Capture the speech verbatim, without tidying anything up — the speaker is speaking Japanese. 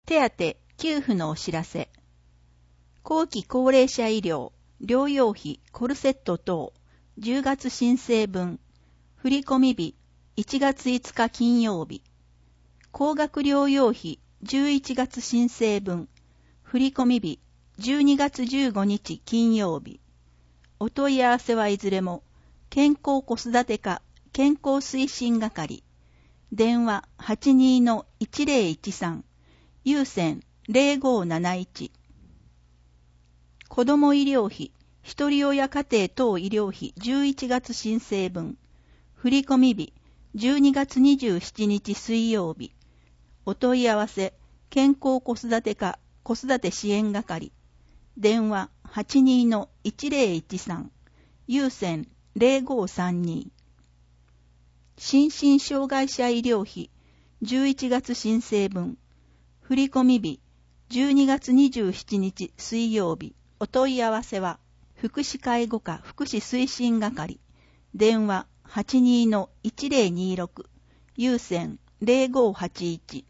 手当給付のお知らせ。後期高齢者医療、療養費、コルセット等、じゅうがつ申請分、振込日、いちがついつか金曜日。高額療養費、じゅういちがつ申請分、振込日、じゅうにがつじゅうごにち金曜日。お問い合わせはいずれも、健康子育て課健康推進係、電話 はちにーのいちぜろいちさん、有線ぜろごーなないち。子ども医療費、ひとり親家庭等医療費じゅういちがつ申請分、振込日、じゅうにがつにじゅうしちにち水曜日。お問い合わせ、健康子育て課子育て支援係、電話 はちにーのいちぜろいちさん、有線ぜろごーさんに。心身障害者医療費じゅういちがつ申請分、振込日じゅうにがつにじゅうしちにち水曜日。お問い合わせは福祉介護課福祉推進係、電話 はちにーのいちぜろにろく、有線ぜろごーはちいち。